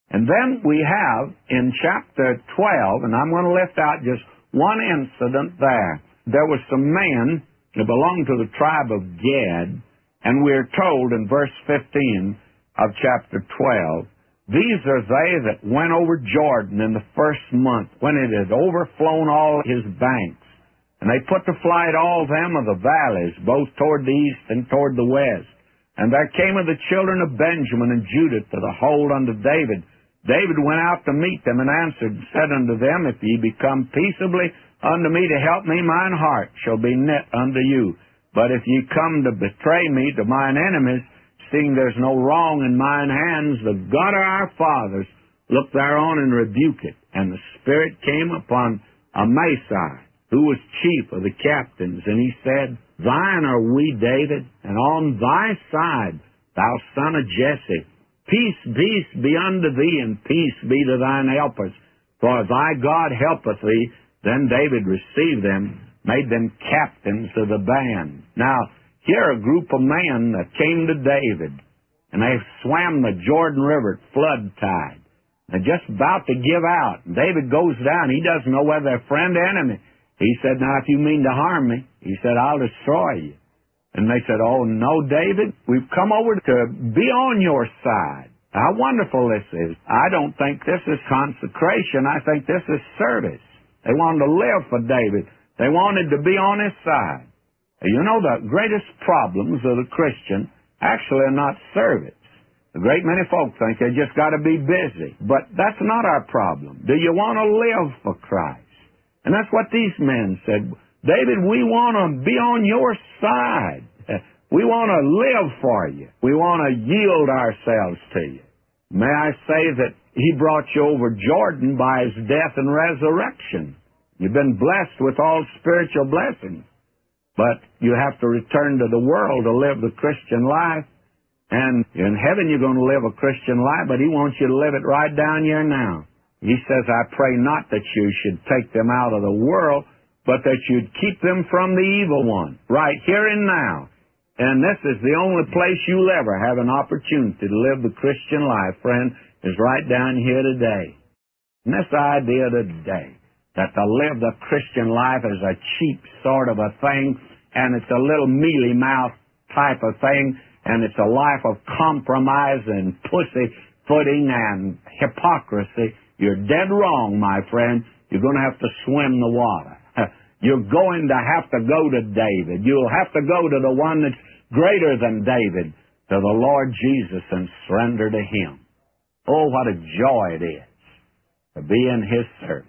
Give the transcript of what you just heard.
And then we have in chapter 12, and I'm going to lift out just one incident there. There was some men that belonged to the tribe of Gad, and we're told in verse 15 of chapter 12, these are they that went over Jordan in the first month, when it had overflown all his banks. And they put to flight all them of the valleys, both toward the east and toward the west. And there came of the children of Benjamin and Judah to the hold unto David. David went out to meet them, and answered and said unto them, If ye become peaceably unto me to help me, mine heart shall be knit unto you. But if ye come to betray me to mine enemies, seeing there's no wrong in mine hands, the God of our fathers look thereon and rebuke it. And the Spirit came upon Amasai, who was chief of the captains, and he said, Thine are we, David, and on thy side, thou son of Jesse. Peace, peace be unto thee, and peace be to thine helpers. For if thy God helpeth thee, then David received them, made them captains of the band. Now, here a group of men that came to David, and they swam the Jordan River at flood tide. They're just about to give out. David goes down. He doesn't know whether they're friend or enemy. He said, Now, if you mean to harm me, he said, I'll destroy you. And they said, Oh, no, David, we've come over to be on your side. How wonderful this is. I don't think this is consecration. I think this is service. They wanted to live for David. They wanted to be on his side. You know, the greatest problems of the Christian actually are not service. A great many folk think they just got to be busy. But that's not our problem. Do you want to live for Christ? And that's what these men said. David, we want to be on your side. We want to live for you. We want to yield ourselves to you. May I say that he brought you over Jordan by his death and resurrection. You've been blessed with all spiritual blessings. But you have to return to the world to live the Christian life. And in heaven you're going to live a Christian life, but he wants you to live it right down here now. He says, I pray not that you should take them out of the world, but that you'd keep them from the evil one, right here and now. And this is the only place you'll ever have an opportunity to live the Christian life, friend, is right down here today. And this idea today, that to live the Christian life is a cheap sort of a thing, and it's a little mealy-mouthed type of thing, and it's a life of compromise and pussyfooting and hypocrisy. You're dead wrong, my friend. You're going to have to swim the water. You're going to have to go to David. You'll have to go to the one that's greater than David, to the Lord Jesus, and surrender to him. Oh, what a joy it is to be in his service.